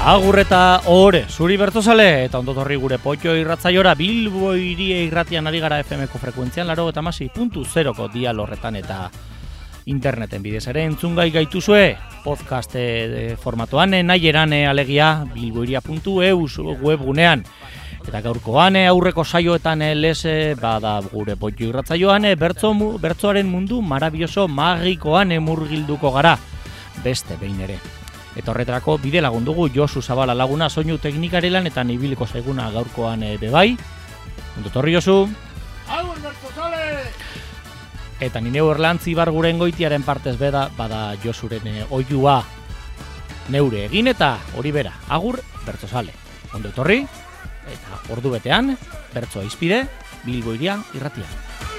Agur eta ore, zuri bertzozale, eta ondotorri gure potxo irratzaiora Bilbo irie irratian ari gara FM-ko frekuentzian 96.0ko dial horretan eta interneten bidez ere entzungai gaituzue podcast formatoan nahi erane alegia bilboiria.eus webgunean. Eta gaurkoan aurreko saioetan lez bada gure potxo irratzaioan bertzoaren mundu marabioso magikoan murgilduko gara, beste behin ere. Eta horretarako bide lagundugu Josu Zabala laguna soinu teknikarilan eta nibiliko zaiguna gaurkoan bebai. Ondotorri Josu. Agur bertzozale! Eta nine Erlantzi barguren goitiaren partez bada Josuren oiua neure egin eta hori bera. Agur bertzozale. Ondotorri eta ordu betean bertzoa izpide Bilbo iria irratian.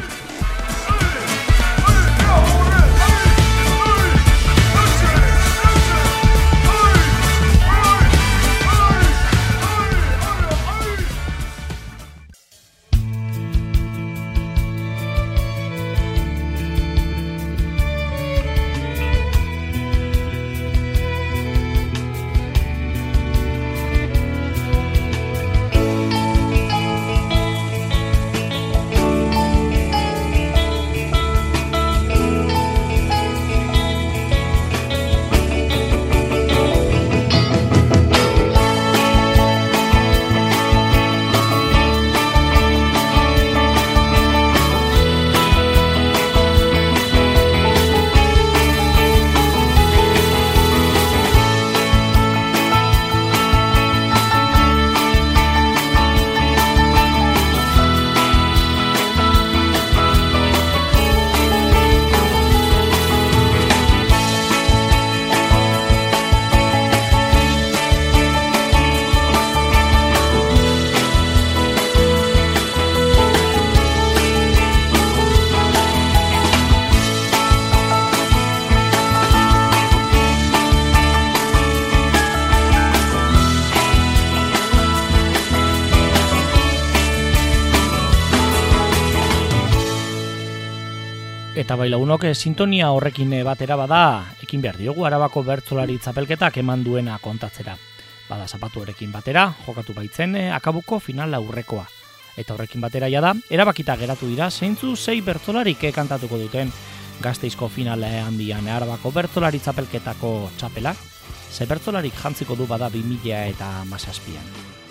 Eta bai lagunok sintonia horrekin batera bada ekin behar diogu Arabako bertsolari txapelketak eman duena kontatzera. Bada zapatuarekin batera jokatu baitzen akabuko final aurrekoa. Eta horrekin batera jada erabakita geratu dira zeintzu 6 bertsolarik kantatuko duten Gasteizko final handian Arabako bertsolari txapelketako txapela. 6 bertsolarik jantziko du bada 2017an.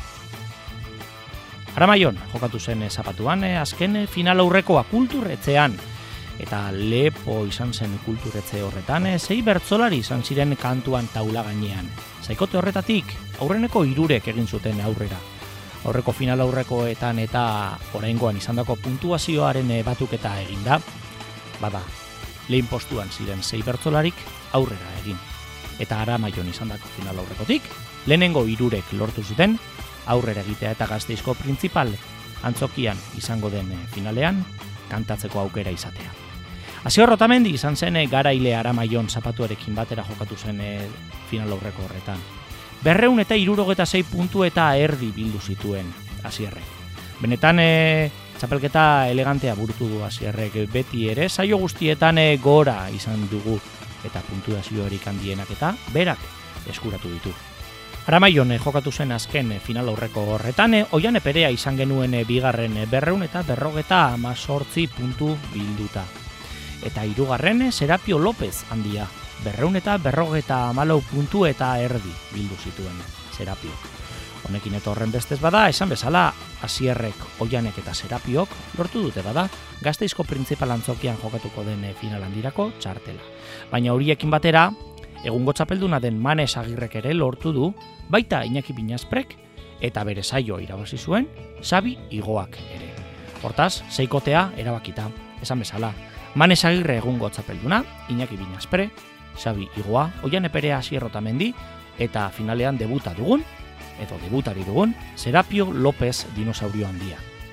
Aramaion jokatu zen zapatuan azken final aurrekoa kulturretzean. Eta lepo izan zen kulturetze horretan, 6 bertsolari izan ziren kantuan taula gainean. Zaikote horretatik, aurreneko 3 egin zuten aurrera. Aurreko final aurrekoetan eta oraingoan izandako puntuazioaren batuketa eginda. Bada, lehen postuan ziren 6 bertsolarik aurrera egin. Eta Aramaion izandako final aurrekotik, lehenengo 3 lortu zuten aurrera egitea eta Gasteizko printzipal antzokian izango den finalean kantatzeko aukera izatea. Asier Rotamendi izan zen garaile Aramaion zapatuarekin batera jokatu zen final aurreko horretan. 276 puntu eta erdi bildu zituen Asierrek. Benetan txapelketa elegantea burutu du Asierrek beti ere, saio guztietan gora izan dugu eta puntuaziorik handienak eta berak eskuratu ditu. Aramaion jokatu zen azken final aurreko horretan, Oiane Perea izan genuen bigarren 248 puntu bilduta. Eta 3. Serapio López handia, 254 puntu eta erdi bildu zituen Serapiok. Honekin eta horren bestez bada, esan bezala, Asierrek, Oianek eta Serapiok lortu dute bada, Gasteizko printzipal antzokian jokatuko den final handirako txartela. Baina horiekin batera, egungo txapelduna den Manes Agirrek ere lortu du, baita Iñaki Piñazprek eta bere saio irabazi zuen Xabi Igoak ere. Hortaz, 6kotea erabakita, esan bezala. Manes Agirre egungo txapelduna, Iñaki Piñazpre, Xabi Igoa, Oiane Perea, Asier Rotamendi eta finalean debutari dugun, Serapio López dinosaurio handia.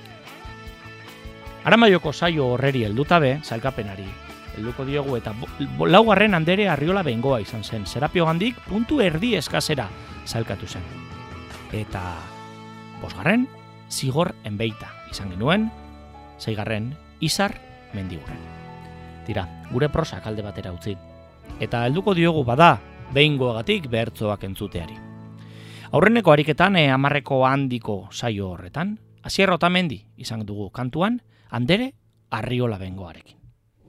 Aramaioko saio horreri heldutabe, sailkapenari helduko diogu eta 4. Andere Arriola Bengoa izan zen. Serapio gandik puntu erdi eskasera sailkatu zen. Eta 5. Zigor Enbeita izan genuen, 6. Izar Mendiguren. Tira, gure prosak alde batera utzi. Eta helduko diogu bada, behingoagatik bertzoak entzuteari. Aurreneko ariketan 10 handiko saio horretan, Asier Otamendi izan dugu kantuan, Andere Arriola bengoarekin.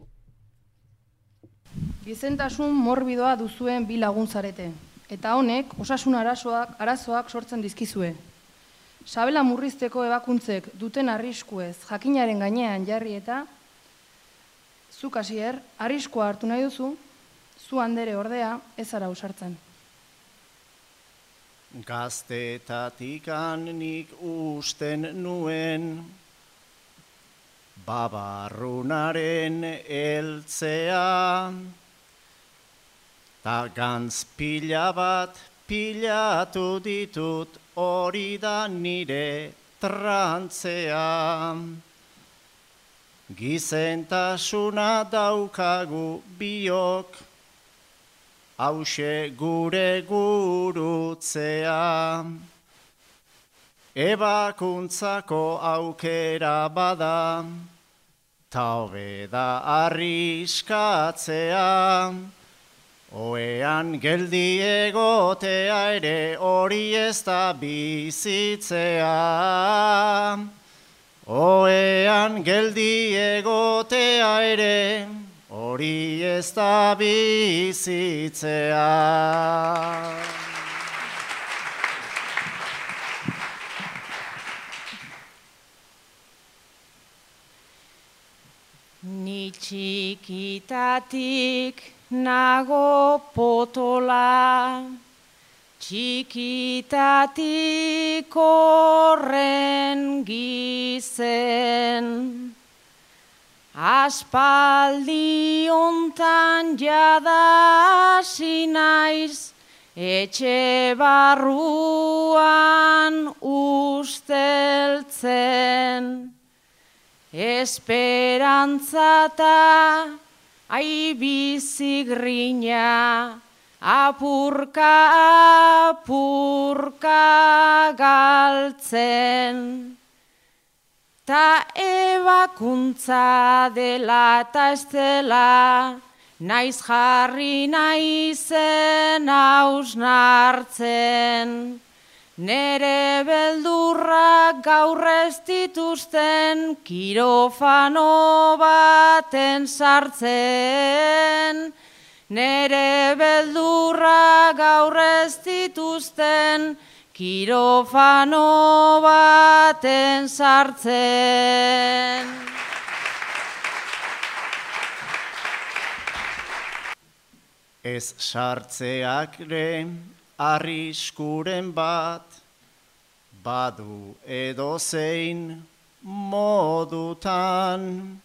Gizentasun morbidoa duzuen bi lagun zarete, eta honek osasun arazoak sortzen dizkizue. Sabela murrizteko ebakuntzek duten arriskuez jakinaren gainean jarri eta, zuk Asier, arriskua hartu nahi duzu, zu Andere ordea ez zara ausartzen. Gaztetatikan nik usten nuen, babarrunaren eltzea, ta gantz pila bat pilatu ditut, hori da nire trantzea. Gizentasuna daukagu biok, hauxe gure gurutzea. Ebakuntzako aukera bada, ta hobe da arriskatzea. Oean geldi egotea ere hori ez da bizitzea. Oean geldi egotea ere hori ez da bizitzea. Ni txikitatik nago potola, txikitatik horren gizen. Aspaldi hontan jada hasi naiz, etxe barruan usteltzen. Esperantzata aibizi grina, apurka galtzen. Ta ebakuntza dela eta ez dela, naiz jarri naizen hausnartzen. Nere beldurrak gaur ez dituzten, kirofano baten sartzen. Nere beldurrak gaur ez dituzten, kirofano baten sartzen. Ez sartzeak ere arriskuren bat, badu edozein modutan.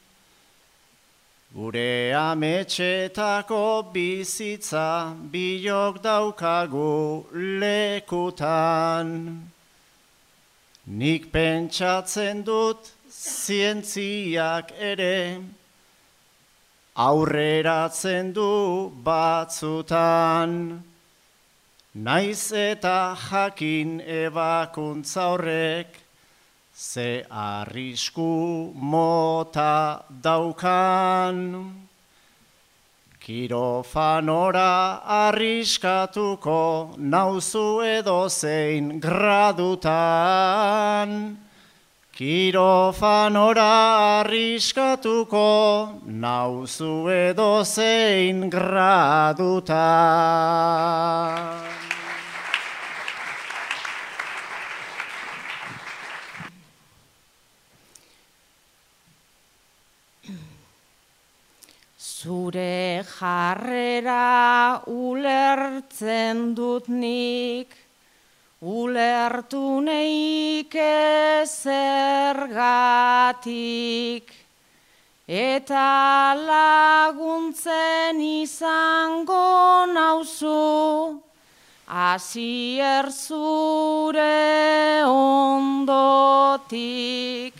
Gure ametxetako bizitza bilok daukagu lekutan. Nik pentsatzen dut zientziak ere aurreratzen du batzutan. Naiz eta jakin ebakuntza horrek ze arrisku mota daukan. Kirofanora arriskatuko nauzu edozein gradutan. Kirofanora arriskatuko nauzu edozein gradutan. Zure jarrera ulertzen dut nik, ulertu neik zergatik, eta laguntzen izango nauzu, Asier zure ondotik.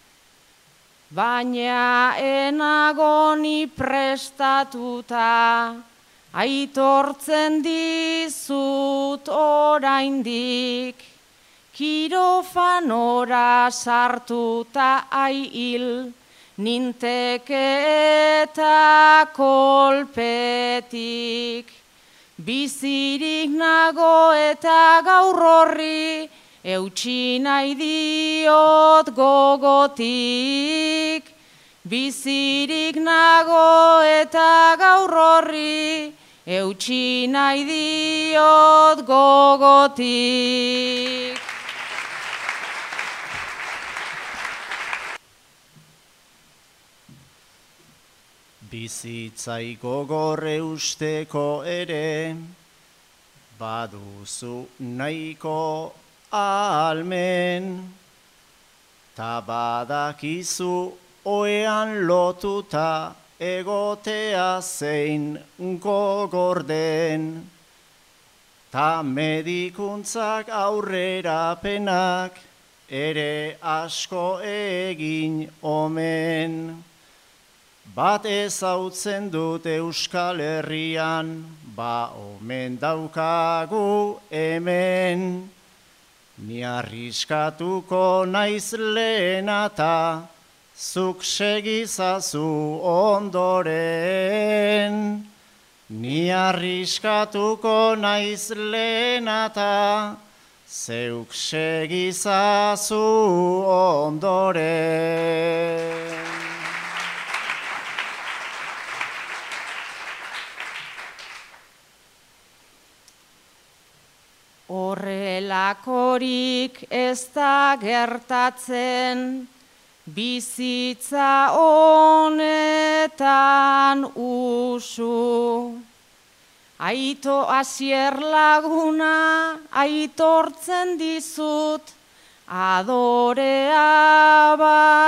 Baina enagoni prestatuta, aitortzen dizut oraindik, kirofanora sartuta aihil, ninteke eta kolpetik. bizirik nago eta gaur horri, eutsi nahi diot gogotik. Bizirik nago eta gaur horri, eutsi nahi diot gogotik. Bizitzai gogorre usteko ere, baduzu nahiko ahalmen, ta badakizu oean lotuta egotea zein gogor den, ta medikuntzak aurrerapenak ere asko egin omen. Bat ezautzen dut Euskal Herrian, ba omen daukagu hemen. Ni arriskatuko naiz lehenata, zuk segizazu ondoren. Ni arriskatuko naiz lehenata, zeuk segizazu ondoren. Horrelakorik ez da gertatzen, bizitza honetan usu. Aito Asier laguna aitortzen dizut, adorea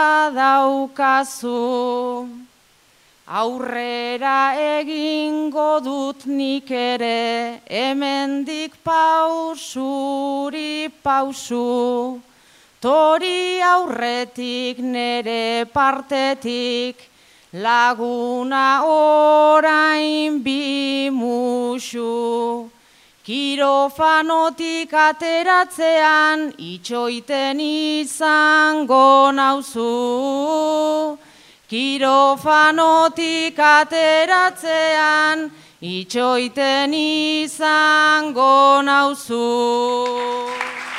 badaukazu. Aurrera egingo dut nik ere, hemendik pausuri pausu. Tori aurretik nere partetik, laguna orain bimusu. Kirofanotik ateratzean, itxoiten izango nauzu. Kirofanotik ateratzean, itxoiten izango nauzu.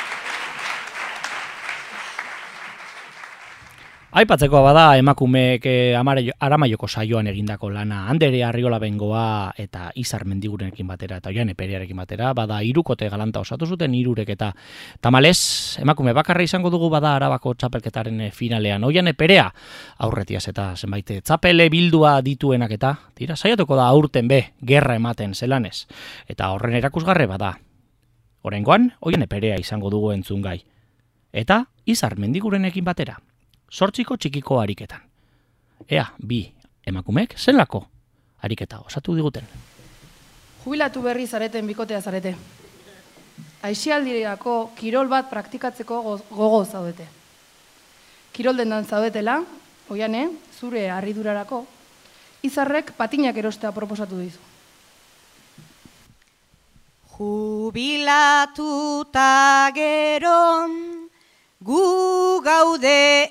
Aipatzekoa bada emakumeek Aramaioko saioan egindako lana, Andere Arriola Bengoa eta Izar Mendigurenekin batera eta Oiane Perearekin batera, bada 3 kote galanta osatu zuten 3 eta tamalez emakume bakarra izango dugu bada Arabako txapelketaren finalean. Oiane Perea aurretiaz eta zenbait txapele bildua dituenak eta tira saiatuko da aurten gerra ematen zelanez. Eta horren erakusgarre bada. Oraingoan Oiane Perea izango dugu entzungai. Eta Izar Mendigurenekin batera. 8 txikiko ariketan. Ea, 2 emakumeek zelako ariketa osatu diguten. Jubilatu berri zareten bikotea zarete. Aisialdirako kirol bat praktikatzeko gogo zaudete. Kirol dendan zaudetela, Oiane, zure harridurarako, Izarrek patinak erostea proposatu dizu. Jubilatuta gero, gu gaude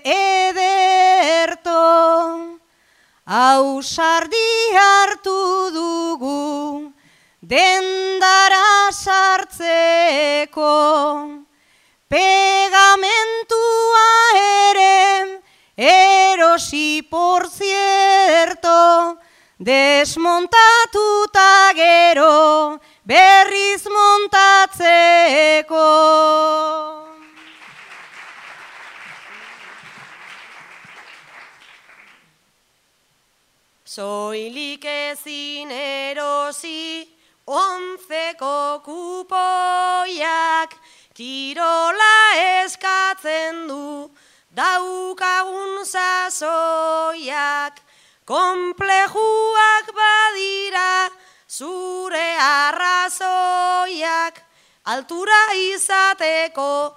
ederto, ausardi hartu dugu, dendara sartzeko, pegamentua ere, erosi por cierto, desmontatuta gero, berriz montatzeko. Soilik ezin erosi, 11ko kupoiak, kirola eskatzen du, daukagun sasoiak, konplejuak badira, zure arrazoiak, altura izateko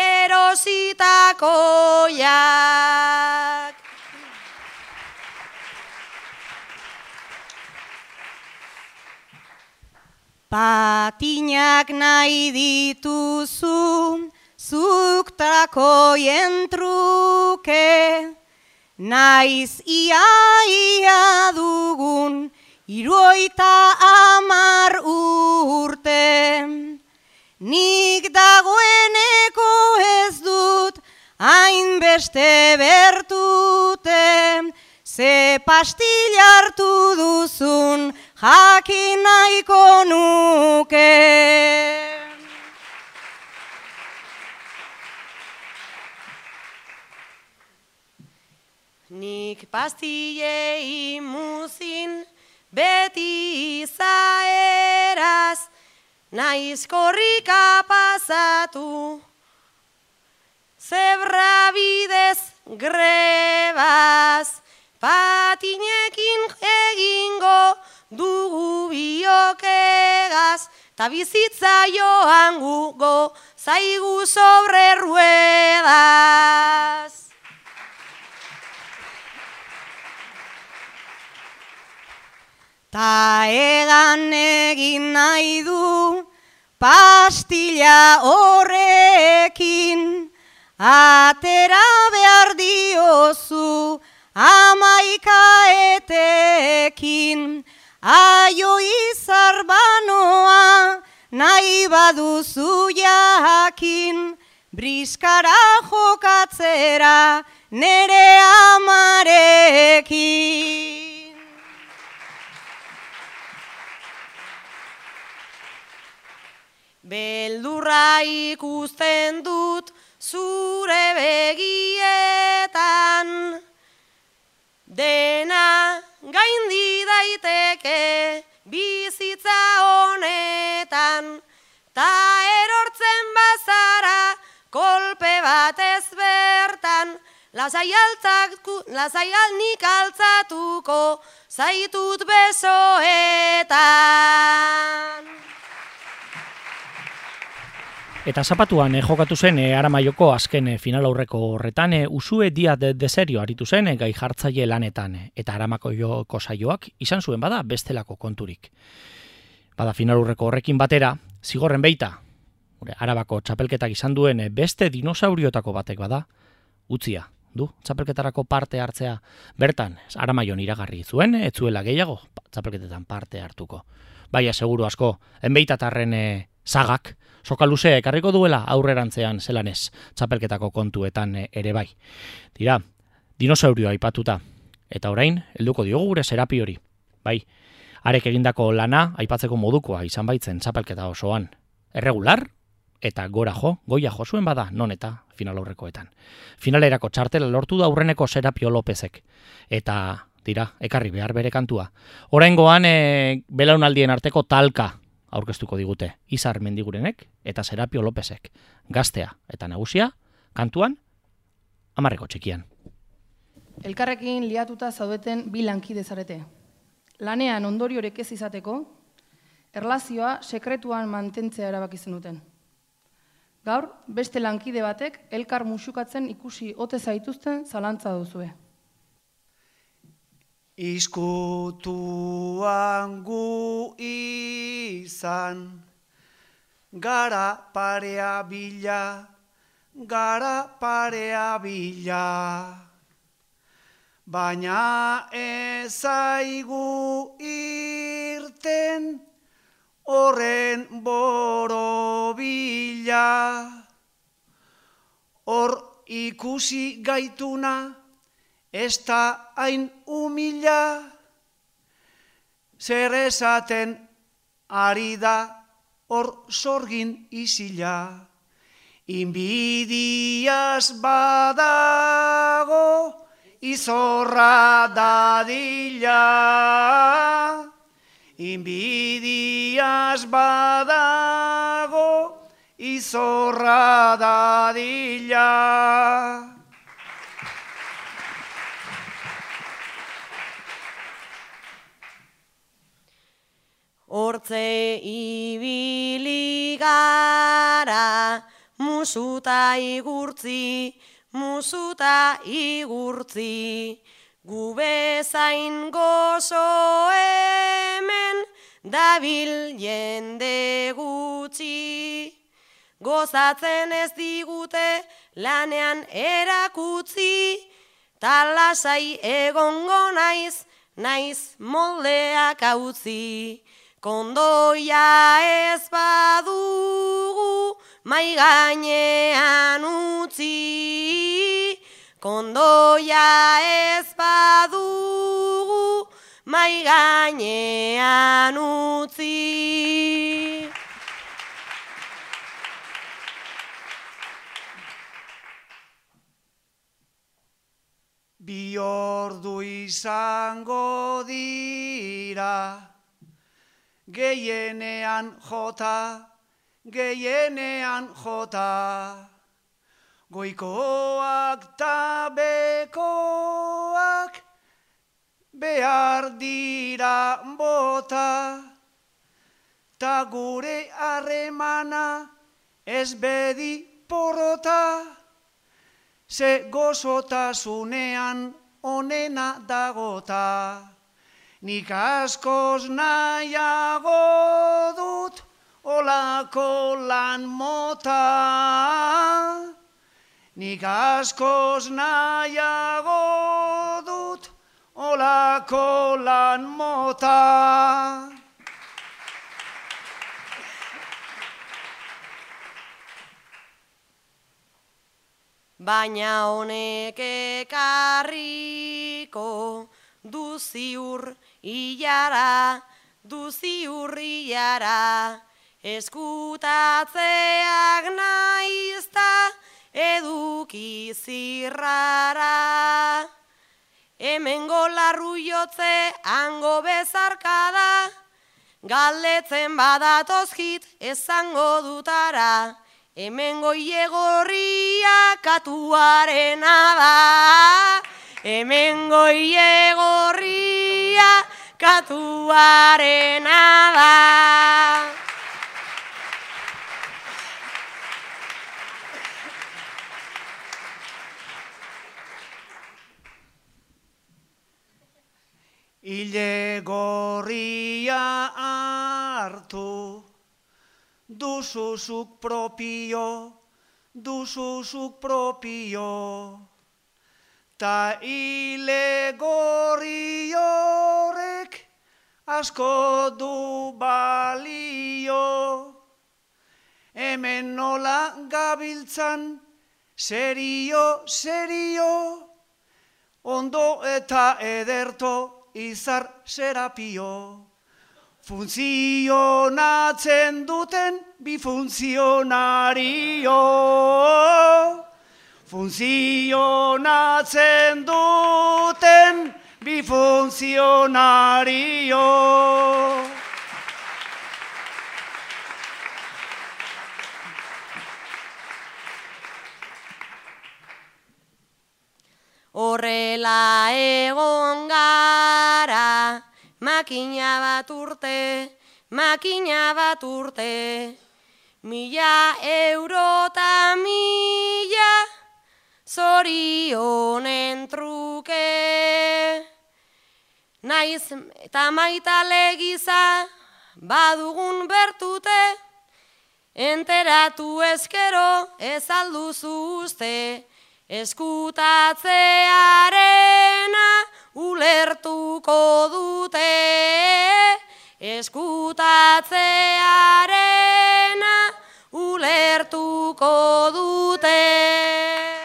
erositakoiak. Patinak nahi dituzu, zuk trakoien truke, naiz ia dugun 50 urte. Nik dagoeneko ez dut hainbeste bertute, ze pastilla hartu duzun jakin nahiko nuke. Nik pastillei muzin beti izaeraz, naiz korrika pasatu, zebra bidez grebaz, patinekin egingo dugu biokegaz, ta bizitza joan gugo zaigu sobre ruedas. Ta egan egin nahi du pastilla horrekin, atera behar diozu 11 etekin, aio izar banoa nahi baduzu jakin, briskara jokatzera nere amarekin. Beldurra ikusten dut zure begietan, dena gaindi daiteke bizitza honetan, ta erortzen bazara kolpe batez bertan, lasai nik altzatuko zaitut besoetan. Eta zapatuan jokatu zen Aramaioko azken final aurreko horretan Usue Dia de Serio aritu zen gai jartzaile lanetan, eta Aramaioko saioak izan zuen bada bestelako konturik. Bada final aurreko horrekin batera, zigorren beita, Arabako txapelketak izan duen beste dinosauriotako batek bada, utzia du txapelketarako parte hartzea. Bertan, Aramaion iragarri zuen, ez zuela gehiago txapelketetan parte hartuko. Baina seguru asko, enbeitatarren sagak, soka luzea ekarriko duela aurrerantzean zelanez txapelketako kontuetan ere bai. Dira, dinosaurioa aipatuta, eta orain, helduko diogu gure Serapi hori. Bai, arek egindako lana aipatzeko modukoa izan baitzen txapelketa osoan. Erregular, eta goia jo zuen bada, non eta final aurrekoetan. Finalerako txartela lortu da aurreneko Serapio Lopezek. Eta, dira, ekarri behar bere kantua. Oraingoan, belaunaldien arteko talka aurkeztuko digute, Izar Mendigurenek eta Serapio Lopezek. Gaztea eta nagusia, kantuan, 10 txikian. Elkarrekin liatuta zaudeten bi lankide zarete. Lanean ondoriorek ez izateko, erlazioa sekretuan mantentzea erabaki zenuten. Gaur, beste lankide batek elkar musukatzen ikusi ote zaituzten zalantza duzue. Izkutuan gu izan, gara parea bila, baina ezaigu irten horren borobila. Hor ikusi gaituna, ez da hain humila, zer esaten ari da hor sorgin isila. Inbidiaz badago izorra dadila. Inbidiaz badago izorra dadila. Hortze ibili gara, musuta igurtzi, gu bezain gozo hemen dabil jende gutxi. Gozatzen ez digute lanean erakutzi, talasai egongo naiz naiz moldeak utzi, kondoia ez badugu mai gainean utzi, kondoia ez badugu mai gainean utzi. Bi ordu izango dira, gehienean jota, goikoak ta bekoak behar dira bota, ta gure harremana ez bedi porrota, ze gozotasunean onena dagota. Nik askoz nahiago dut olako lan mota. Nik askoz nahiago dut olako lan mota. Baina honek ekarriko du ziur ilara, eskutatzeak naizta eduki zirrara. Hemengo larruiotze hango bezarkada, galdetzen badatozkit ezango dutara. Hemengo iegorria katuarena da, hemengo iegorria katuarena da. Ilegorria hartu, duzuzuk propio, ta ilegorri horrek asko du balio. Hemen nola gabiltzan, serio, ondo eta ederto izar serapio. Funtzionatzen duten bi funtzionario, funtzionatzen duten bi funtzionario. Horrela egon gara, makina bat urte, 1.000 euro eta 1.000 zorionen truke. Naiz eta maitale giza badugun bertute, enteratu ezkero ez alduzu uste, eskutatzearena ulertuko dute, eskutatzearena ulertuko dute.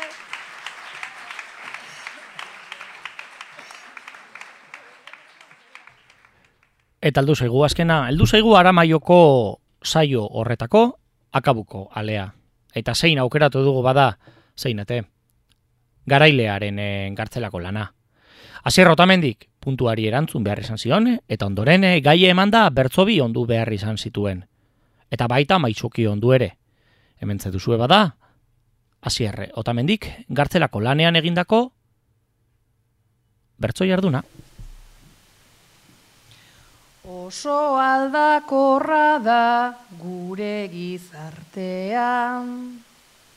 Eta heldu zaigu azkena, heldu zaigu Aramaioko saio horretako akabuko alea. Eta zein aukeratu dugu bada, zeinate, garailearen gartzelako lana. Asier Otamendik puntuari erantzun behar izan zion, eta ondoren gaie emanda bertzobi ondu behar izan zituen. Eta baita maitsuki ondu ere. Hemen duzue bada, Asier Otamendik gartzelako lanean egindako bertso jarduna. Oso aldakorra da gure gizartean.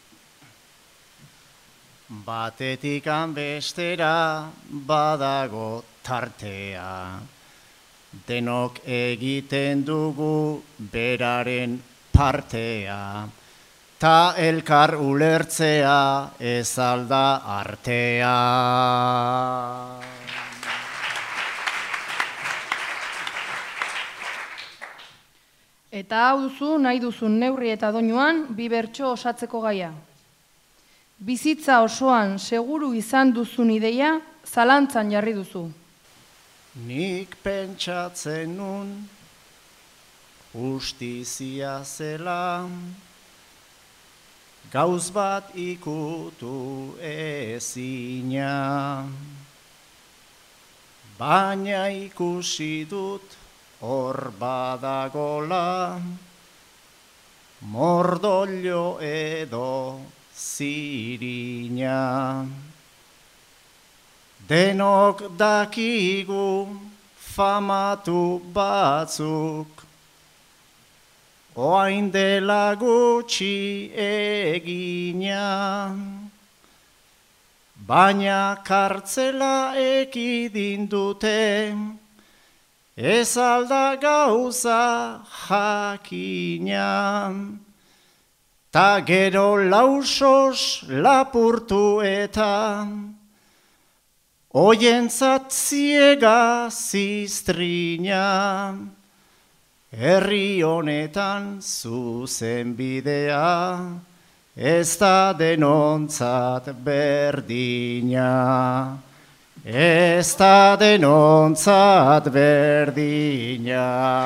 Batetikan bestera badago tartea, denok egiten dugu beraren partea, ta elkar ulertzea ez alda artea. Eta hau duzu nahi duzun neurri eta doinuan bi bertso osatzeko gaia. Bizitza osoan seguru izan duzun ideia zalantzan jarri duzu. Nik pentsatzen nun justizia zela, gauz bat ikutu ezina. Baina ikusi dut hor badagola, mordollo edo zirina. Denok dakigu famatu batzuk, oain dela gutxi egina. Baina kartzela ekidin dute, ez alda gauza jakina. Ta gero lausos lapurtu eta, oientzat ziega ziztrina. Herri honetan zuzen bidea, ez da denontzat berdina. Ez da denontzat berdina.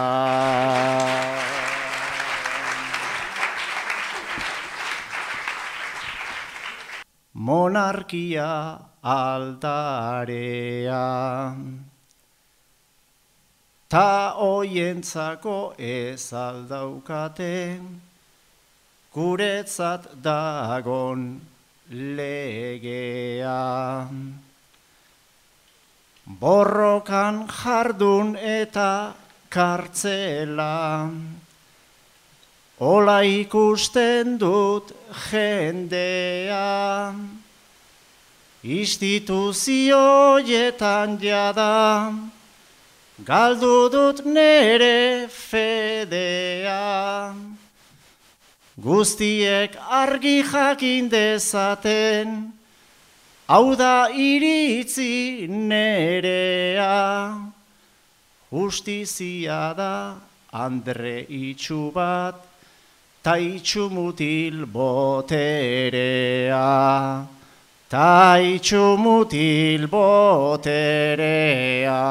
Monarkia aldarea, ta oientzako ez aldaukate, guretzat dagon legea. Borrokan jardun eta kartzela, ola ikusten dut jendea. Instituzioetan jada, galdu dut nere fedea. Guztiek argi jakin dezaten, hau da iritzi nerea. Justizia da andre itxu bat, ta itxu mutil boterea. Ta itxu mutil boterea.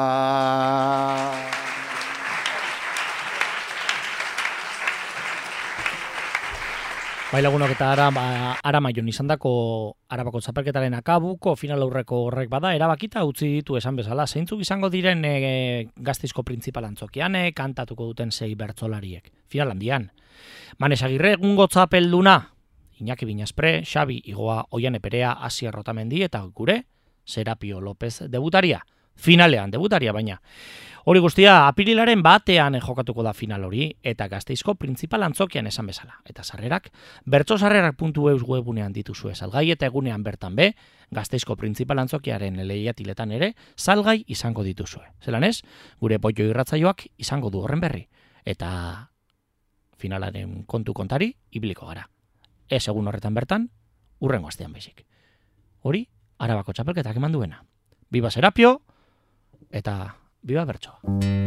Bai lagunok eta Aramaion izandako Arabako txapelketaren akabuko final aurreko horrek bada erabakita utzi ditu esan bezala. Zeintzuk izango diren Gasteizko printzipal antzokian kantatuko duten 6 bertsolariek. Final handian. Manes Agirre egungo txapelduna, Iñaki Binaspre, Xabi Igoa, Oiane Perea, Asier Rotamendi eta gure Serapio López debutaria. Finalean debutaria baina. Hori guztia apirilaren batean jokatuko da final hori eta Gasteizko printzipal antzokian esan bezala. Eta sarrerak bertsosarrerak.eus webunean dituzue salgai eta egunean bertan be Gasteizko printzipal antzokiaren lehiatiletan ere salgai izango dituzue. Zelan ez, gure Poio irratsaioak izango du horren berri. Eta finalaren kontu kontari ibiliko gara. Ez egun horretan bertan, hurrengo astean baizik. Hori, Arabako txapelketak eman duena. Biba Serapio eta biba bertsoa.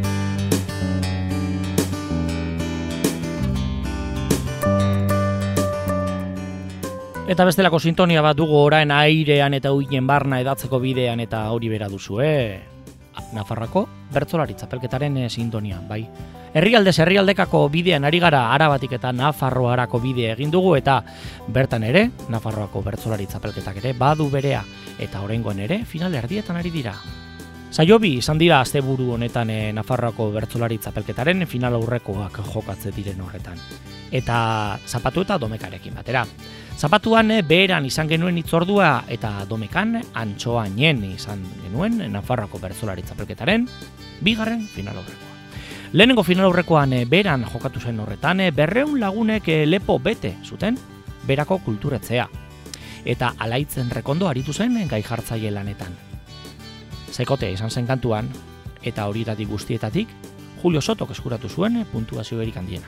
Eta bestelako sintonia bat dugu orain airean eta uinen barna edatzeko bidean eta hori bera duzu, Nafarroako bertsolari txapelketaren sintonia, bai. Herrialdekako bidean ari gara Arabatik eta Nafarroarako bidea egin dugu eta bertan ere Nafarroako bertsolari txapelketak ere badu berea eta oraingoan ere final erdietan ari dira. Saio bi izan dira asteburu honetan Nafarroako bertsolari txapelketaren final aurrekoak jokatze diren horretan. Eta zapatu eta domekarekin batera. Zapatuan beheran izan genuen hitzordua eta domekan antxoainen izan genuen Nafarroako bertsolari txapelketaren bigarren final aurrekoa. Lehenengo final aurrekoan beran jokatu zen horretan 200 lagunek lepo bete zuten berako kulturetzea. Eta Alaitzen Rekondo aritu zen gai jartzaile lanetan. Sekotea izan zen kantuan eta horietatik guztietatik Julio Sotok eskuratu zuen puntuazio erik handiena.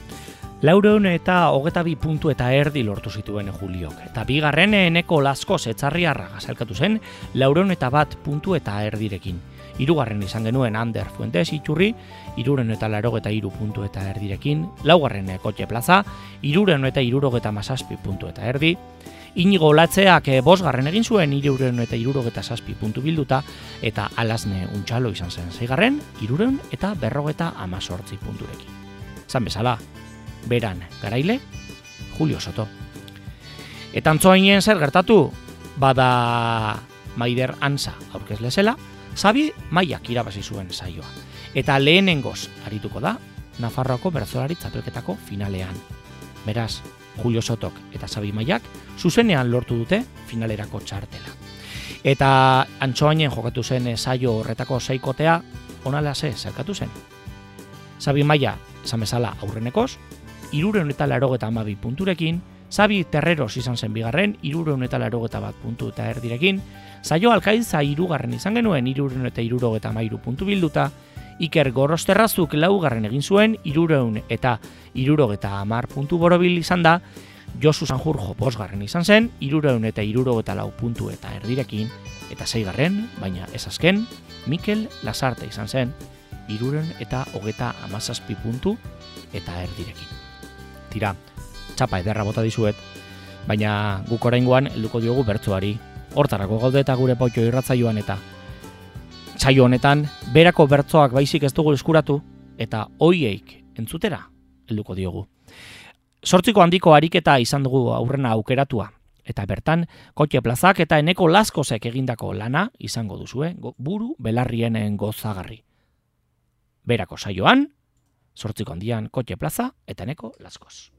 422 puntu eta erdi lortu zituen Juliok. Eta bigarren Eneko Laskoz Etxarriarra gazalkatu zen 401 puntu eta erdirekin. Hirugarren izan genuen Ander Fuentes Iturri, 383 puntu eta erdirekin, laugarren Kotxe Plaza, 377 puntu eta erdi, Inigo Olatzeak bosgarren egin zuen 377 puntu bilduta, eta Alasne Untxalo izan zen zeigarren, 358 punturekin. Zan bezala, beran garaile, Julio Soto. Eta antzoainen zer gertatu, bada Maider Ansa aurkezle zela, Xabi Maiak irabazi zuen saioa. Eta lehenengoz arituko da, Nafarroako bertsolari txapelketako finalean. Beraz, Julio Sotok eta Xabi Maiak zuzenean lortu dute finalerako txartela. Eta antzoainen jokatu zen saio horretako seikotea, onala zerkatu zen. Xabi Maia, esan bezala aurrenekoz, 382 punturekin, Xabi Terreros izan zen bigarren, 381 puntu eta erdirekin, saio Alkaitza hirugarren izan genuen 373 puntu bilduta, Iker Gorosterrazuk laugarren egin zuen 370 puntu borobil izan da, Josu Sanjurjo bosgarren izan zen 374 puntu eta erdirekin, eta seigarren, baina ez azken, Mikel Lasarte izan zen 337 puntu eta erdirekin. Tira, txapa ederra bota dizuet, baina guk oraingoan helduko diogu bertsoari. Hortarako gaude eta gure Potxo irratsaioan eta saio honetan berako bertsoak baizik ez dugu eskuratu eta hoieik entzutera helduko diogu. 8 handiko ariketa izan dugu aurrena aukeratua, eta bertan Kotxe Plazak eta Eneko Laskozek egindako lana izango duzue, buru belarrien gozagarri. Berako saioan, 8 handian Kotxe Plaza eta Eneko Laskoz.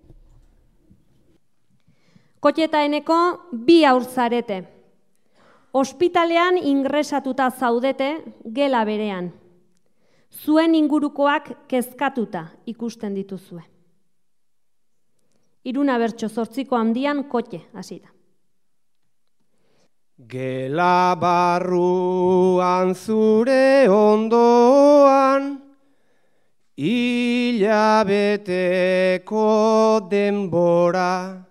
Kotxe eta Eneko bi haur zarete. Ospitalean ingresatuta zaudete gela berean. Zuen ingurukoak kezkatuta ikusten dituzue. Iruna bertso 8 handian Kotxe hasi da. Gela barruan zure ondoan, hilabeteko denbora,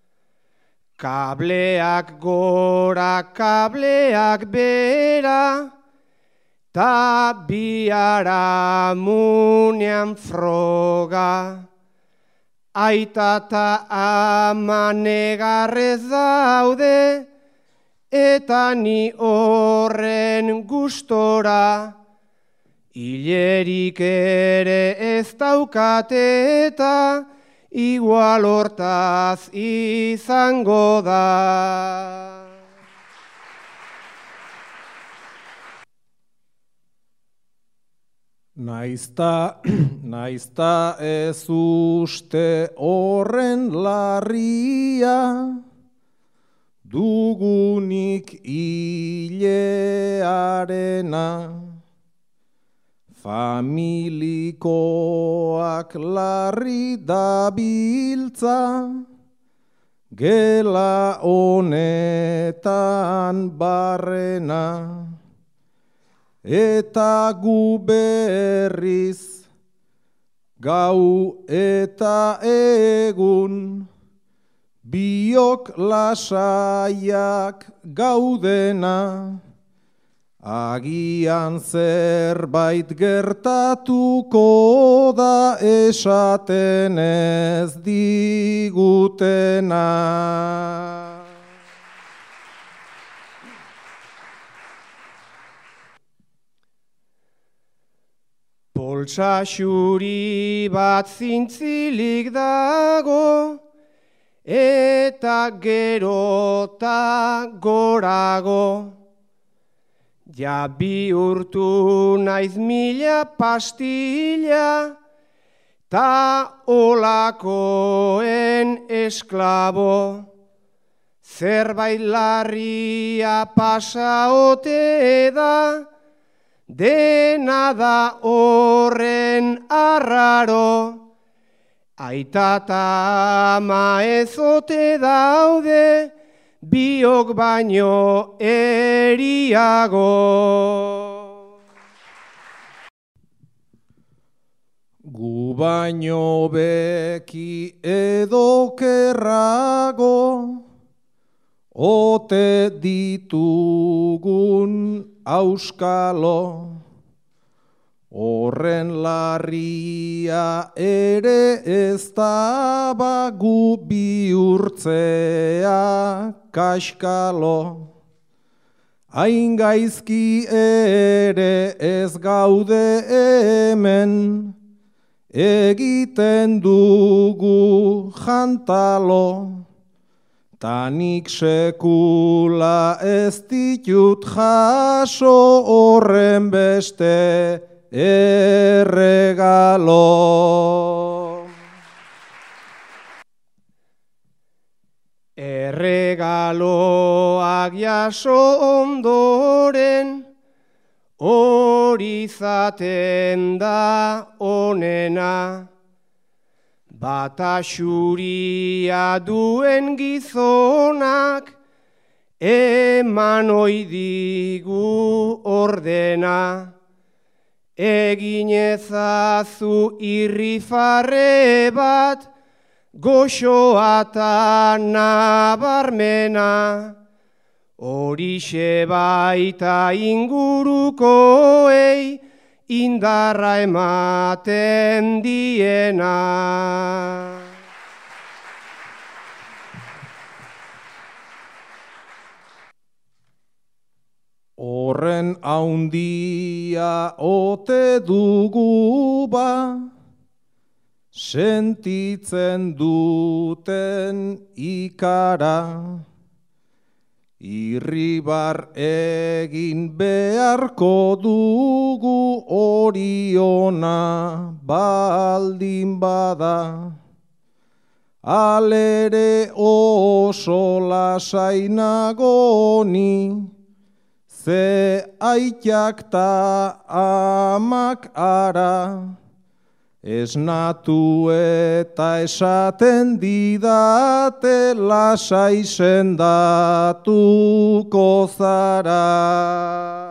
kableak gora, kableak bera, ta biharamunean froga. Aita ta ama negarrez daude, eta ni horren gustora. Hilerik ere ez daukate eta igual hortaz izango da. Naizta ez uste horren larria, dugunik hilearena, familikoak larri dabiltza, gela honetan barrena. Eta gu berriz, gau eta egun, biok lasaiak gaudena, agian zerbait gertatuko da esaten ez digutena. Poltsa xuri bat zintzilik dago, eta gerota gorago. Ja bihurtu naiz 1000 pastilla, ta olakoen esklabo. Zerbait larria pasa ote da, dena da horren arraro. Aita ta ama ez ote daude, biok baino eriago. Gu baino beki edo kerrago, ote ditugun auskalo. Horren larria ere ez da bagu bihurtzea kaskalo. Hain gaizki ere ez gaude hemen, egiten dugu jantalo. Tanik sekula ez ditut jaso horren beste erregalo. Erregaloak jaso ondoren, hori zaten da onena. Bata xuria duen gizonak, eman ohi digu ordena. Egin ezazu irrifarre bat, goxoa eta nabarmena. Horixe baita ingurukoei indarra ematen diena. Horren haundia ote dugu ba, sentitzen duten ikara. Irribar egin beharko dugu horiona baldin bada. Alere oso lasainago ni, ze aitak ta amak ara, esnatu eta esaten didate lasai sendatuko zara.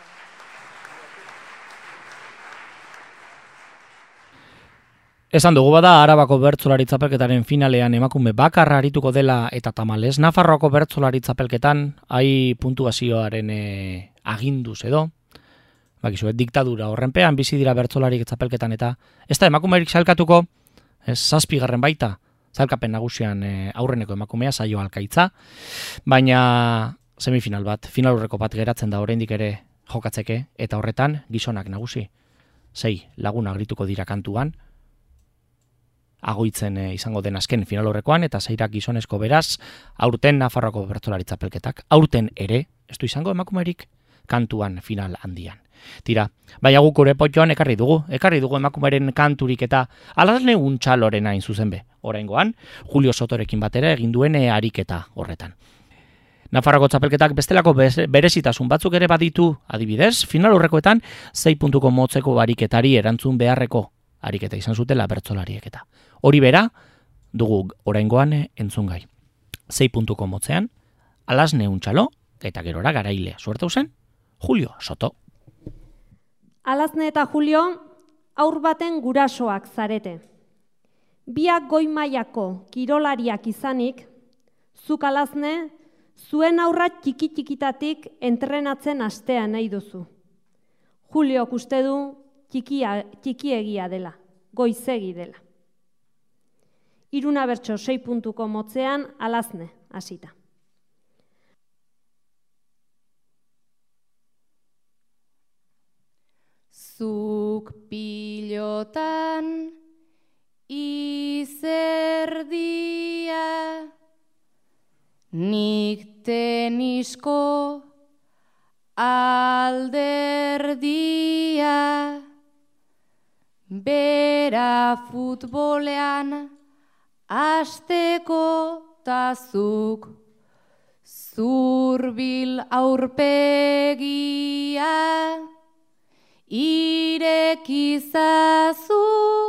Esan dugu bada, Arabako bertsolari txapelketaren finalean emakume bakarra arituko dela eta tamalez, Nafarroako bertsolari txapelketan, puntuazioaren aginduz edo, bakizu, diktadura horrenpean bizi dira bertsolarik txapelketan eta ez da emakumerik sailkatuko, 7. baita, zailkapen nagusian aurreneko emakumea saio alkaitza, baina semifinal bat, finalurreko bat geratzen da oraindik ere jokatzeke, eta horretan gizonak nagusi. 6 laguna agrituko dira kantuan, agoitzen izango den azken finalurrekoan, eta 6 gizonezko beraz, aurten Nafarroako bertsolari txapelketak, aurten ere, ez du izango emakumerik kantuan final handian. Tira, baina guk gure potxoan ekarri dugu emakumeren kanturik eta Alasne Untxaloren hain zuzen be. Oraingoan, Julio Sotorekin batera egin duen ariketa horretan. Nafarroako txapelketak bestelako berezitasun batzuk ere baditu, adibidez, finalurrekoetan 6 puntuko motzeko ariketari erantzun beharreko ariketa izan zutela bertsolariek eta. Hori bera, dugu oraingoan entzungai. 6 puntuko motzean, Alasne Untxalo eta gerora garaile suertau zen, Julio Soto. Alasne eta Julio, aur baten gurasoak zarete. Biak goi mailako kirolariak izanik, zuk Alasne, zuen aurra txiki-txikitatik entrenatzen hastea nahi duzu. Juliok uste du txikiegia dela, goizegi dela. 3 bertso 6 puntuko motzean Alasne hasita. Zuk pilotan izerdia, nik tenisko alderdia, bera futbolean asteko tazuk, zurbil aurpegia, irekizazu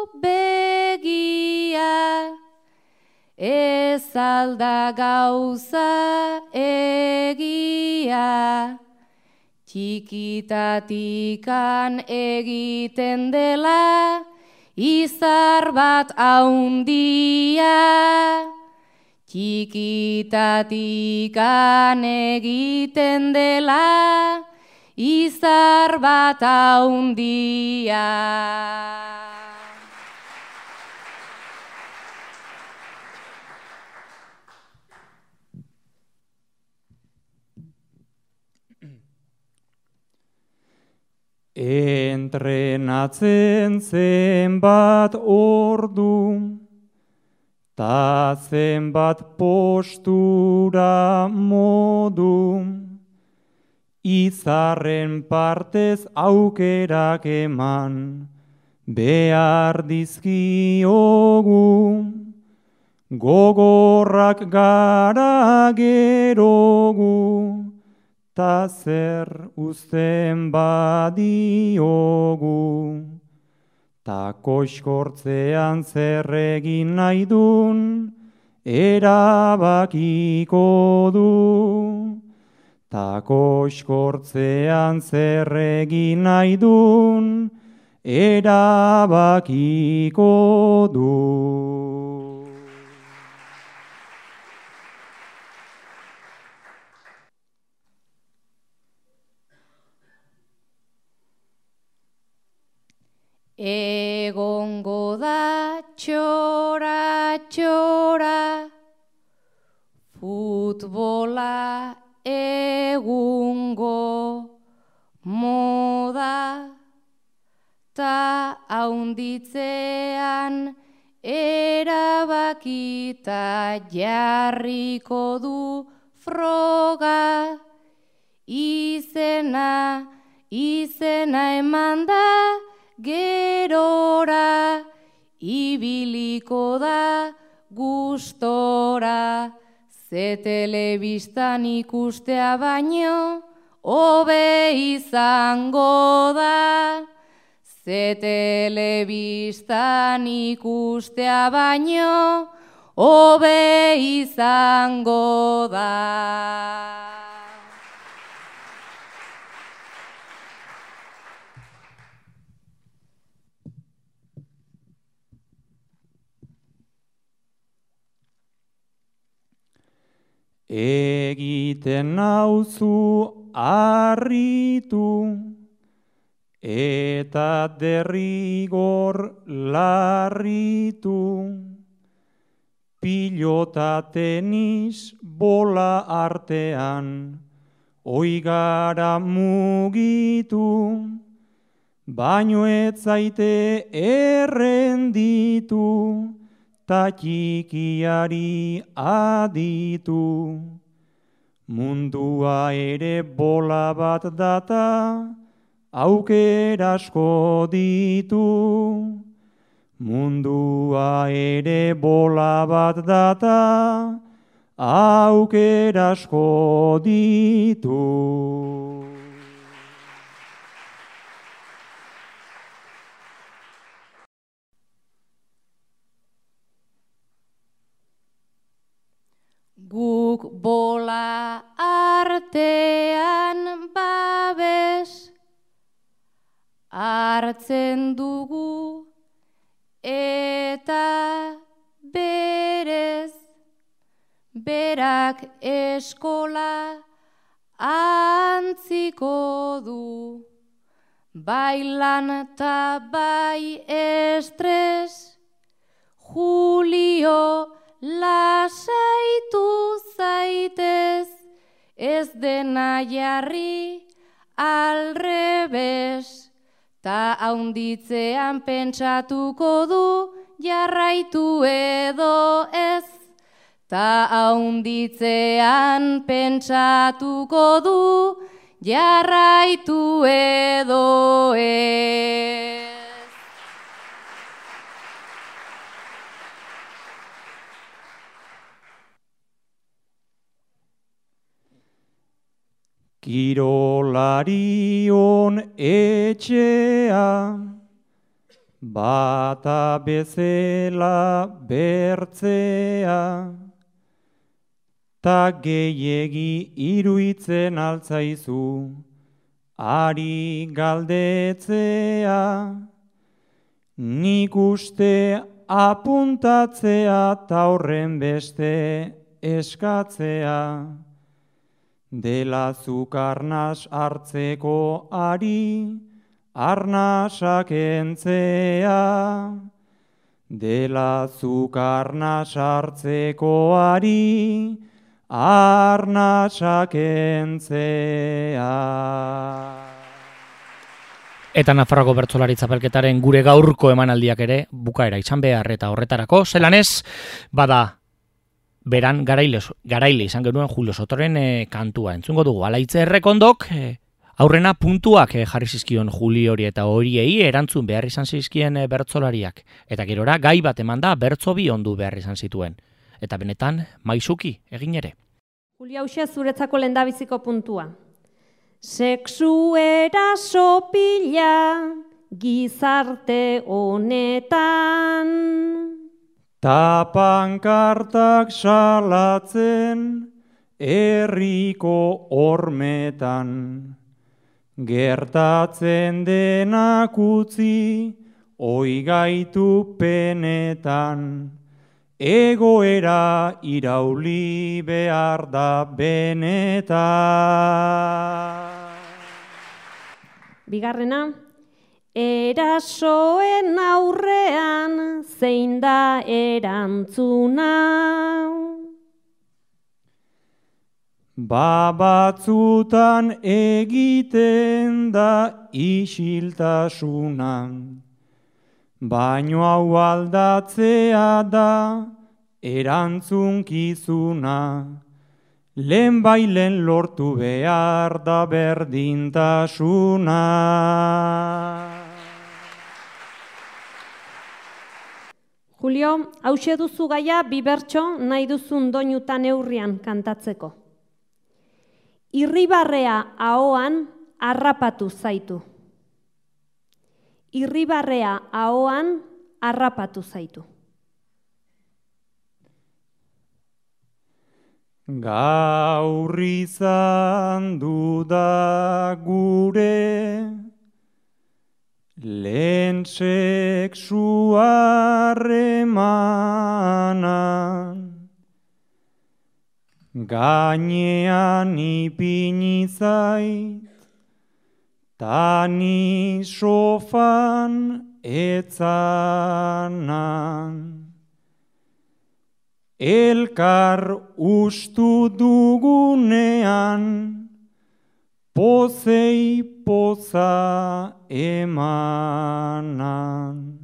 begia, ez alda gauza egia, txikitatikan egiten dela, izar bat haundia, txikitatikan egiten dela, izar bat haundia. Entrenatzen zenbat ordu, ta zenbat postura modu, izarren partez aukerak eman, behar dizkiogu, gogorrak gara gerogu, ta zer uzten badiogu, ta koxkortzean zer egin nahi dun, erabakiko du. Ta koxkortzean zer egin nahi dun, erabakiko du. Egongo da txora-txora, futbola egungo moda, ta haunditzean erabakita jarriko du froga, izena eman da, gerora, ibiliko da gustora, ze telebistan ikustea baino, hobe izango da. Ze telebistan ikustea baino, hobe izango da. Egiten nauzu harritu, eta derrigor larritu, pilota tenis bola artean, oigara mugitu, baino ez zaite errenditu, ta txikiari aditu. Mundua ere bola bat data, aukera asko ditu. Mundua ere bola bat data, aukera asko ditu. Guk bola artean babes hartzen dugu eta berez berak eskola antziko du, bai lan ta bai estres. Julio, lasaitu zaitez, ez dena jarri alrebes, ta haunditzean pentsatuko du jarraitu edo ez, ta haunditzean pentsatuko du jarraitu edo ez. Kirolarion etxea, bata bezela bertzea, ta gehiegi iruitzen altzaizu, ari galdetzea, nik uste apuntatzea ta horren beste eskatzea. dela zuk arnas hartzeko ari, arnasak entzea. Dela zuk arnas hartzeko ari, arnasak entzea. Eta Nafarroko bertsolari txapelketaren gure gaurko emanaldiak ere bukaera izan behar eta horretarako zelan ez, bada beran garaile izan genuen Julio Sotoren kantua entzungo dugu. Alaitze Errekondok aurrena puntuak jarri zizkion Juliori eta horiei erantzun behar izan zizkien bertsolariak. Eta gerora gai bat eman da bertso bi ondu behar izan zituen. Eta benetan maisuki egin ere. Julio, hauxe zuretzako lehendabiziko puntua. Sexu eraso pila gizarte honetan. Ta pankartak salatzen herriko hormetan. Gertatzen denak utzi oigaitu penetan. Egoera irauli behar da benetan. Bigarrena, erasoen aurrean zein da erantzuna. Batzutan egiten da isiltasunan. Baino hau aldatzea da erantzunkizuna, lehenbailen lortu behar da berdintasuna. Julio, hauxe duzu gaia bi bertso nahi duzun doinutan neurrian kantatzeko. Irribarrea ahoan harrapatu zaitu. Irribarrea ahoan harrapatu zaitu. Gaur izan duda gure lehen sexu harremanan. Gainean ipini zait, tani sofan etzanan. Elkar ustu dugunean, pozei poza emanan.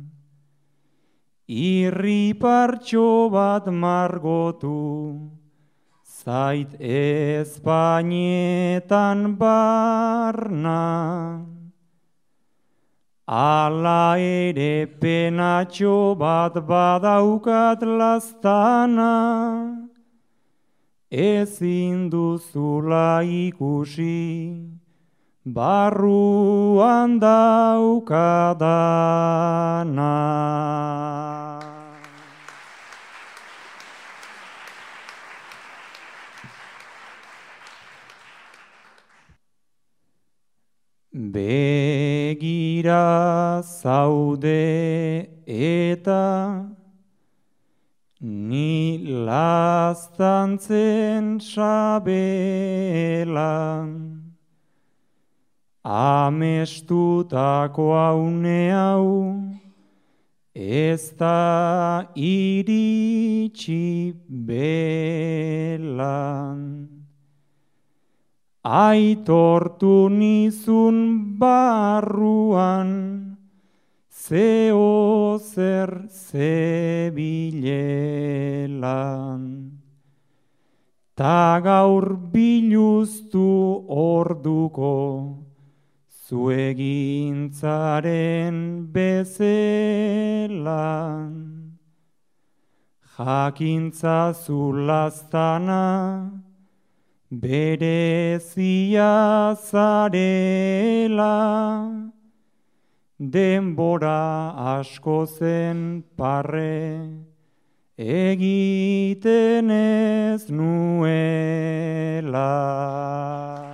Irripartxo bat margotu, zait Espainetan barna. Ala ere penatxo bat badaukat lastana, ezin duzula ikusi, barruan daukadana. Begira zaude eta ni laztantzen sabelan. Amestutako haune hau ez da iritsi belan. Aitortu nizun barruan, zeo zer zebilelan. Ta gaur biluztu orduko, zuegintzaren bezelan. Jakintza zulaztana, berezia zarela, denbora asko zen parre, egiten ez nuela.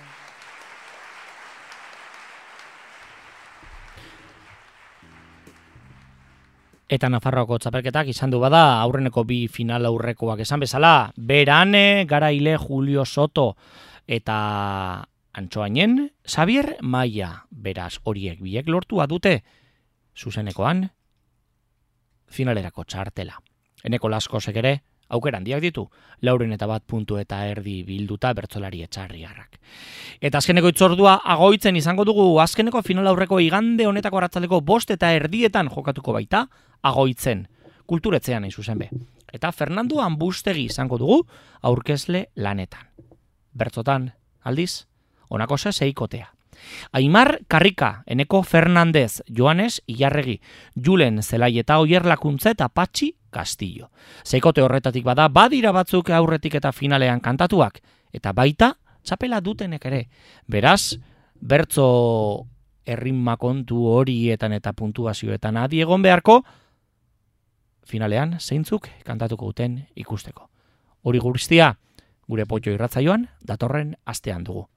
Eta Nafarroako txapelketak izan du bada aurreneko bi final aurrekoak esan bezala. Berane, garaile Julio Soto eta Antxoainen, Xabier Maia, beraz horiek biek lortua dute zuzenekoan finalerako txartela. Eneko Laskosek ere aukera handiak ditu, 401 puntu eta erdi bilduta bertsolari etxarriarrak. Eta azkeneko itzordua Agoitzen izango dugu, azkeneko final aurreko igande honetako arratzaleko 5:30 jokatuko baita Agoitzen, kulturetzean hain zuzen be. Eta Fernando Anbustegi izango dugu aurkezle lanetan. Bertzotan, aldiz, honako seikotea. Aimar Karrika, Eneko Fernandez, Joanes Ilarregi, Julen Zelaieta Oier Lakuntza eta Patxi Castillo. Seikote horretatik bada, badira batzuk aurretik eta finalean kantatuak, eta baita txapela dutenek ere. Beraz, bertzo erritma kontu horietan eta puntuazioetan adi egon beharko, finalean zeintzuk kantatuko duten ikusteko. Hori guztia, gure Potxo irratsaioan datorren astean dugu.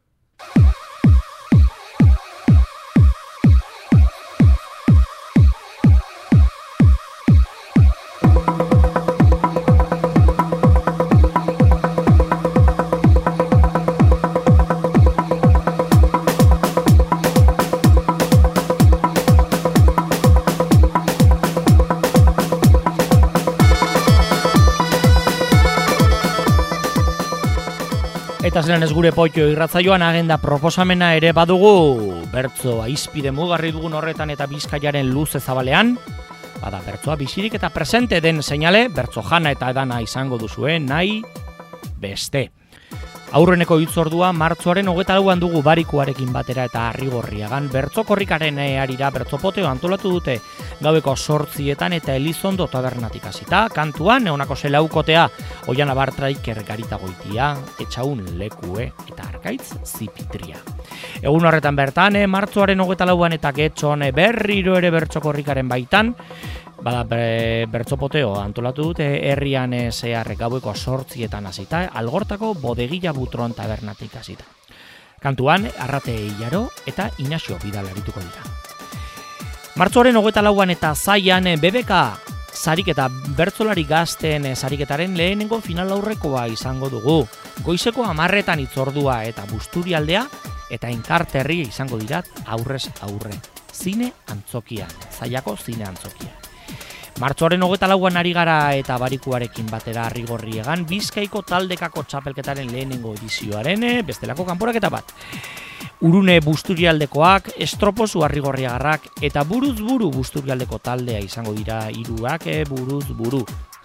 Eta zeren ez gure Potxo irratsaioan agenda proposamena ere badugu, bertzo aizpide mugarri dugun horretan eta Bizkaiaren luze zabalean, bada bertzoa bizirik eta presente den seinale, bertzo jana eta edana izango duzue, nahi beste. Aurreneko hitzordua martxoaren 24an dugu Barikuarekin batera eta Arrigorriagan bertzo korrikaren arira bertzo poteo antolatu dute gaueko 8etan eta Elizondo tabernatik hasita, kantuan honako selaukotea Oiana Bartraiker Garita Goitia, Etxaun Lekue eta Arkaitz Zipitria. Egun horretan bertan, martxoaren 24an eta Getxon berriro ere bertzo korrikaren baitan, bada bertzo poteo antolatu dute herrian zehar gaueko 8etan hasita, Algortako Bodeguilla Butron tabernatik hasita. Kantuan Arrate Ilaro eta Inaxio Bidal arituko dira. Martxoaren 24an eta Zaian BBK sariketa bertsolari gazten sariketaren lehenengo final aurrekoa izango dugu. Goizeko 10etan hitzordua eta Busturialdea eta Enkarterri izango dira aurrez aurre. Zine antzokia, Zaiako zine antzokia. Martxoaren 24an ari gara eta Barikuarekin batera Arrigorriegan Bizkaiko taldekako txapelketaren lehenengo edizioaren bestelako kanporaketa bat. Urune Busturialdekoak, Estropozu Arrigorriagarrak eta buruz buru Busturialdeko taldea izango dira hiruak buruz buru.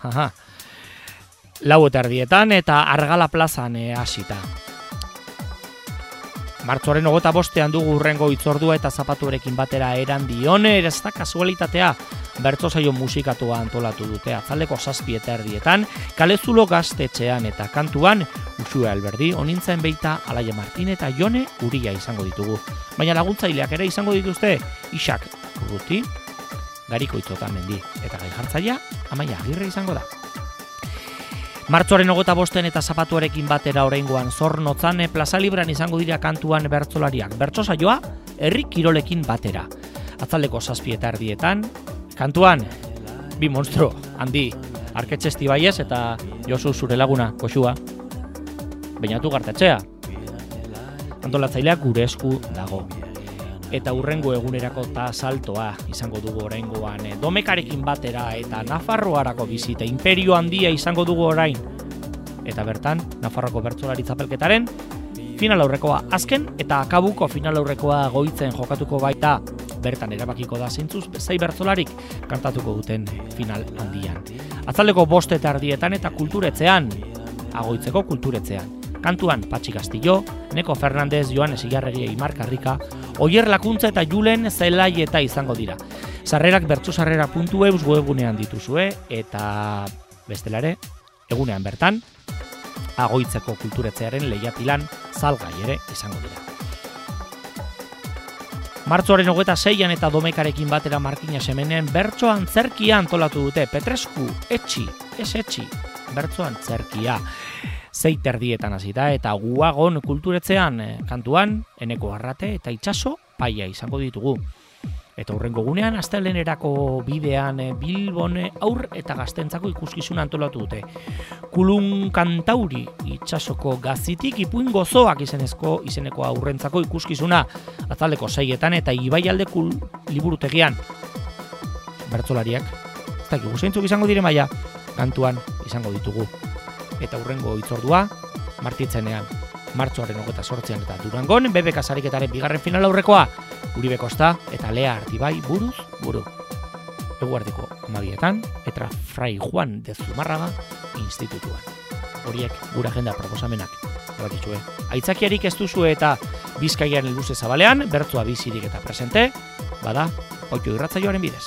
4:30 eta Argala plazan hasita. Martxoaren 25an dugu urrengo hitzordua eta zapatuarekin batera Erandion, ez da kasualitatea, bertso saio musikatua antolatu dute atzaldeko 7:30 Kalezulo gaztetxean eta kantuan Uxue Alberdi, Onintzen Beita, Alaia Martin eta Jone Uria izango ditugu. Baina laguntzaileak ere izango dituzte Isak Urruti, Gariko Itzotamendi eta gai jartzailea Amaia Agirre izango da. Martxoaren 25an eta zapatuarekin batera oraingoan Zornotzan Plaza Libran izango dira kantuan bertsolariak. Bertso saioa herri kirolekin batera. Atzaldeko 7:30 kantuan bi monstro handi Arketxe Estibaiez eta Josu zure laguna Koxua. Beinatu Gartetxea. Antolatzaileak gure esku dago. Eta urrengo egunerako ta saltoa izango dugu oraingoan Domekarekin batera eta Nafarroarako bizita Imperio handia izango dugu orain. Eta bertan Nafarroko bertsolari txapelketaren final aurrekoa azken eta akabuko final aurrekoa Goitzen jokatuko baita. Bertan erabakiko da zeintzuz zei bertsolarik kantatuko duten final handian. Atzaldeko 5:30 eta kulturetzean, Agoitzeko kulturetzean. Kantuan Patxi Castillo, Eneko Fernandez, Joanes Ilarregi, Aimar Karrika, Oier Lakuntza eta Julen Zelaieta izango dira. Sarrerak bertsosarrera.eus webunean dituzue eta bestelare egunean bertan Agoitzeko kulturetzearen lehiatilan salgai ere izango dira. Martxoaren 26an eta Domekarekin batera Markina Semenen bertso antzerkia antolatu dute. Petresku, etxi, bertso antzerkia. 6:30 hasita eta Guagon kulturetzean kantuan Eneko Arrate eta Itxaso Paia izango ditugu. Eta hurrengo gunean, astelehenerako bidean Bilbon aur eta gaztentzako ikuskizuna antolatu dute. Kulun kantauri itsasoko gazitik ipuin gozoak izeneko aurrentzako ikuskizuna atzaldeko 6etan eta Ibaialdeko liburutegian. Bertsolariak, ez dakigu zeintzuk izango dire maila, kantuan izango ditugu. Eta hurrengo hitzordua, Martitzenean, martxoaren 28an eta Durangon, BBK sariketaren bigarren final aurrekoa, Uribe Kosta eta Lea Artibai buruz buru. Eguerdiko 12etan eta Fray Juan de Zumarraga institutuan. Horiek gure agenda proposamenak. Bakizue. Aitzakiarik ez duzu eta Bizkaian luze zabalean, bertsoa bizirik eta presente, bada, Oiko irratsaioaren bidez.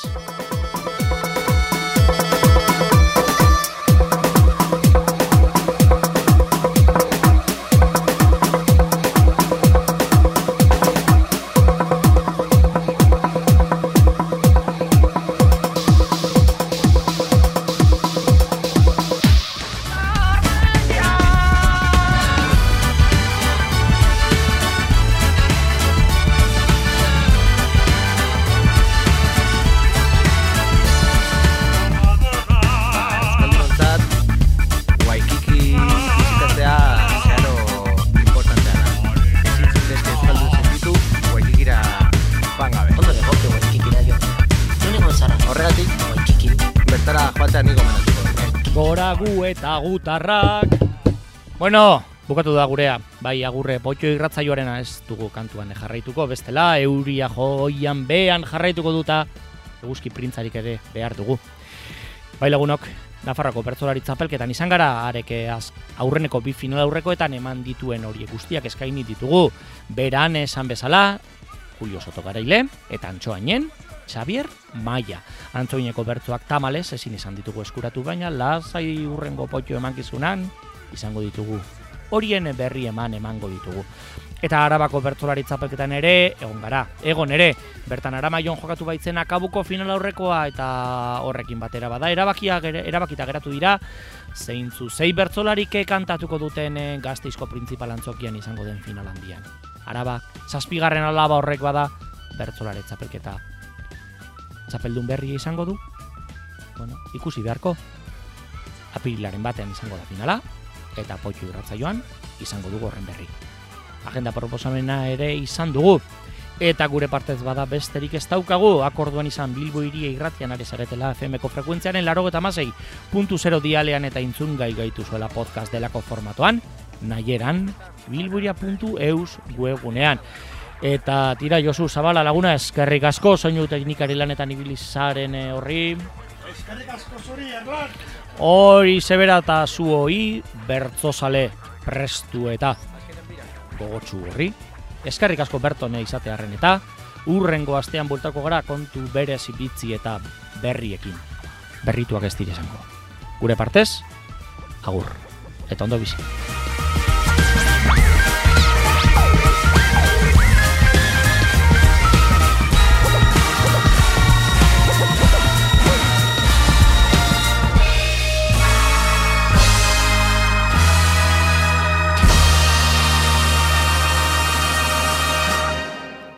Eta gutarrak. Bueno, bukatu da gurea. Bai, agurre Potxo irratsaioarena ez dugu kantuan jarraituko, bestela euria joian bean jarraituko duta eguzki printzarik ere behar dugu. Bai lagunok, Nafarroko bertsolari txapelketan izan gara, areke aurreneko bi final aurrekoetan eman dituen horiek guztiak eskaini ditugu. Beran esan bezala, Julio Soto Garaile eta Antxoainen Xavier Maia. Antzoineko bertsoak tamales ezin izan ditugu eskuratu, baina lasai hurrengo Potxo emankizunan izango ditugu. Horien berri emango ditugu. Eta Arabako bertsolari txapelketan ere egon gara. Egon ere, bertan Aramaion jokatu baitzen akabuko final aurrekoa eta horrekin batera bada erabakita geratu dira zeintzu sei bertsolarik kantatuko duten Gasteizko printzipal antzokian izango den final handian. Araba 7. alaba horrek bada bertsolari txapelketa txapeldun berri izango du. Bueno, ikusi beharko. Apirilaren batean izango da finala eta Potxo irratsaioan izango dugu horren berri. Agenda proposamena ere izan dugu. Eta gure partez bada besterik ez daukagu, akorduan izan Bilbo Hiria irratian ari zaretela FM-ko frekuentziaren 96.0 dialean eta entzungai gaituzuela podcast delako formatoan, nahieran bilbohiria.eus webgunean. Eta tira Josu Zabala laguna, eskerrik asko soinu teknikari lanetan ibilizaren horri. Eskerrik asko zuri, Erlan! Hori zebera eta zuoi bertzozale prestu eta gogotsu horri. Eskerrik asko Bertone izatearen eta urrengo astean bueltako gara kontu berez ibitzi eta berriekin. Berrituak ez dire esango. Gure partez, agur. Eta ondo bizi.